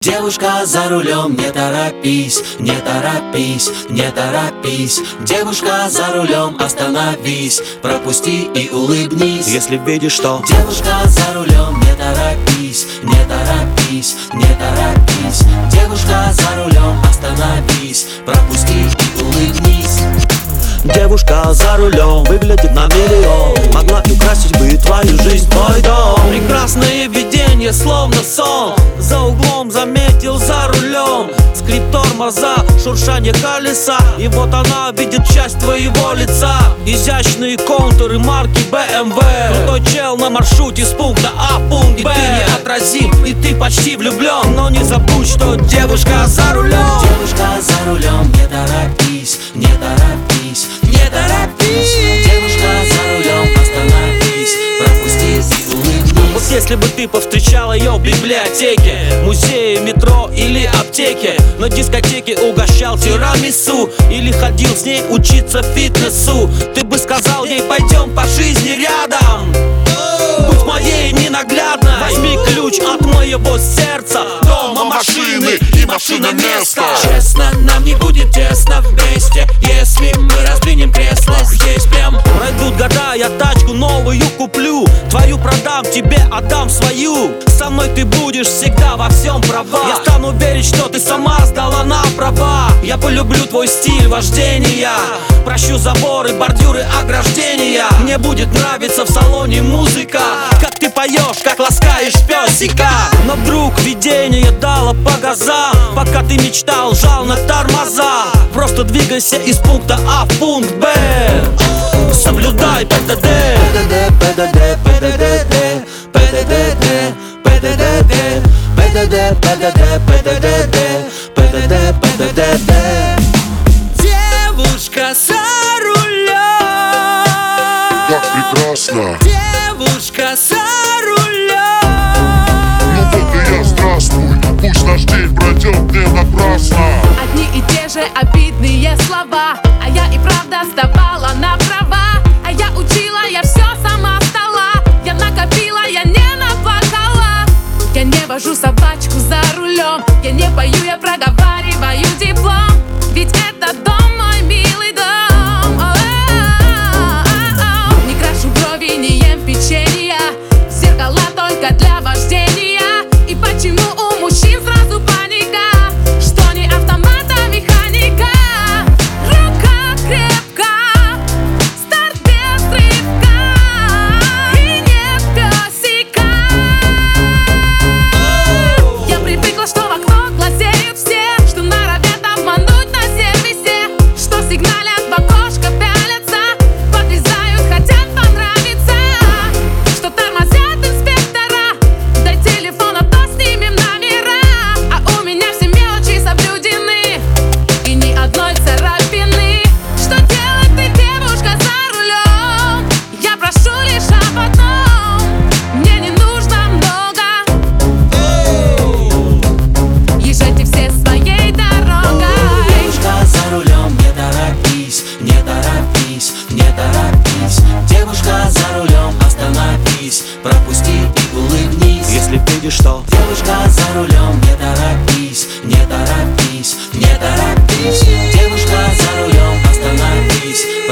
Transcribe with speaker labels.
Speaker 1: Девушка за рулем, не торопись, не торопись, не торопись. Девушка за рулем, остановись, пропусти и улыбнись.
Speaker 2: Если видишь, что
Speaker 1: девушка за рулем, не торопись, не торопись, не торопись. Девушка за рулем, остановись, пропусти и улыбнись.
Speaker 2: девушка за рулем выглядит на миллион, могла и украсить бы твою жизнь, твой дом. Прекрасное видение, словно сон. За углом заметил за рулем скрип тормоза, шуршание колеса. И вот она видит часть твоего лица. Изящные контуры марки BMW. Крутой чел на маршруте с пункта А в пункт Б. И ты неотразим, и ты почти влюблен. Но не забудь, что девушка за рулем.
Speaker 1: Девушка за рулем, не торопись, не торопись, не торопись. Девушка за рулем, остановись, пропусти и улыбнись.
Speaker 2: Вот если бы ты повстречал ее в библиотеке, музее, метро или аптеке, на дискотеке угощал тирамису или ходил с ней учиться фитнесу, ты бы сказал ей: пойдем по жизни рядом, будь моей ненаглядной. Возьми ключ от моего сердца, дома, машины и машина места.
Speaker 1: Честно, нам не будет тесно вместе, если мы раздвинем кресло здесь прям.
Speaker 2: Пройдут года, я тачку новую куплю, твою продам, тебе отдам свою. Со мной ты будешь всегда во всем права. Я стану верить, что ты сама сдала на права. Я полюблю твой стиль вождения, прощу заборы, бордюры, ограждения. Мне будет нравиться в салоне музыка, как ты поешь, как ласкаешь песика. Но вдруг видение дало по газам, пока ты мечтал, жал на тормоза. Просто двигайся из пункта А в пункт Б, соблюдай ПДД.
Speaker 1: ПДД, ПДД, ПДД, ПДД, ПДД, ПДД, ПДД, ПДД, ПДД.
Speaker 2: Девушка за рулем,
Speaker 3: как прекрасно.
Speaker 2: девушка за рулем.
Speaker 3: Ну вот и я, здравствуй. Пусть наш день пройдет не напрасно.
Speaker 4: Одни и те же обидные слова, а я и правда сдавала на права. А я учила, я все сама стала. Я накопила, я не наплакала. Я не вожу собачку за рулем, я не пою, я проговариваю диплом. Ведь это дом, мой милый дом. Не крашу брови, не ем печенья, зеркала только для вождения. И почему у мужчин сразу паника, что не автомат, а механика? Рука крепка, старт без рывка, и не песика. Я привыкла, что в окно глазеют все, что норовят обмануть на сервисе, что сигналят в окошко, пялятся, подрезают, хотят понравиться, что тормозят инспектора. Дай телефон, а то снимем номера. А у меня все мелочи соблюдены и ни одной царапины. Что делать ты, девушка за рулем? Я прошу лишь об одном, мне не нужно много. Езжайте все своей дорогой.
Speaker 1: Девушка за рулем, не торопись, не торопись, не торопись. Девушка за рулем, остановись, пропусти и улыбнись.
Speaker 2: Если видишь, что
Speaker 1: девушка за рулем, не торопись, не торопись, не торопись. Девушка за рулем, остановись,